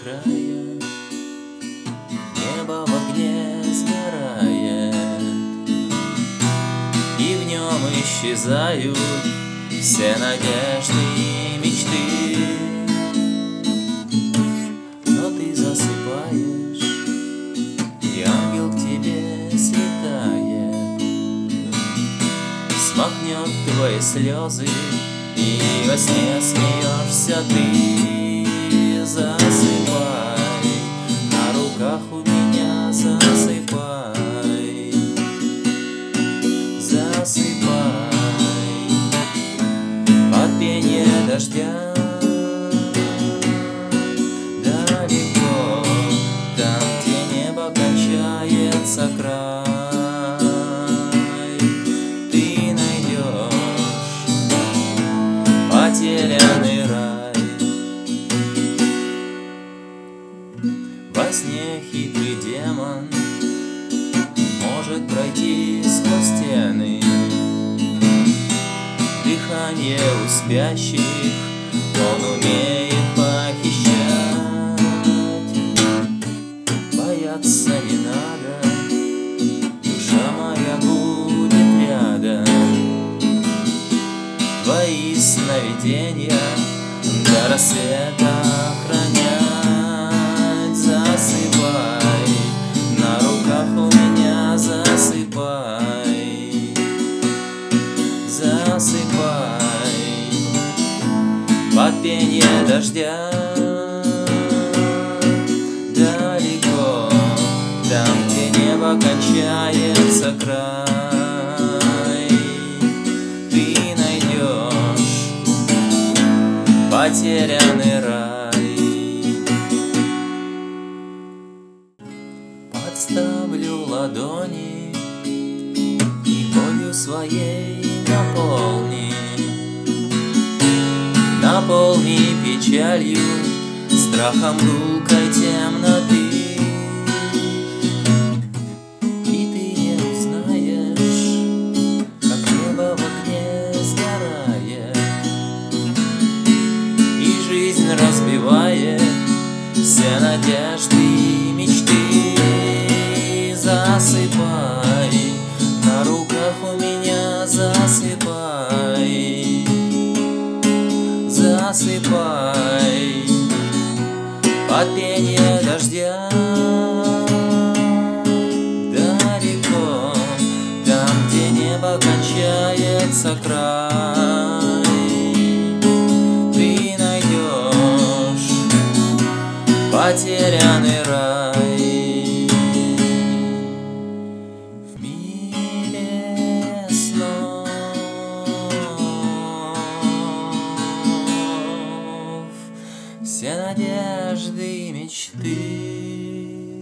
края, небо в огне сгорает, и в нем исчезают все надежды и мечты. Но ты засыпаешь, и ангел к тебе слетает, смахнет твои слезы, и во сне смеешься ты. Засыпай, на руках у меня засыпай, засыпай, под пение дождя, далеко, там, где небо кончается край, ты найдешь потерянный рай. Во сне хитрый демон может пройти сквозь стены, дыхание у спящих он умеет похищать. Бояться не надо, душа моя будет рядом, твои сновидения до рассвета охранять. Засыпай, на руках у меня засыпай, засыпай, под пение дождя, далеко, там, где небо кончается край, ты найдешь потерянный рай. Подставлю ладони и болью своей наполни, наполни печалью, страхом гулкой темноты. И ты не узнаешь, как небо в огне сгорает, и жизнь разбивает все надежды и мечты. Засыпай, на руках у меня засыпай, засыпай, под пение дождя, далеко, там, где небо кончается край, ты найдешь потерянный рай. Все надежды и мечты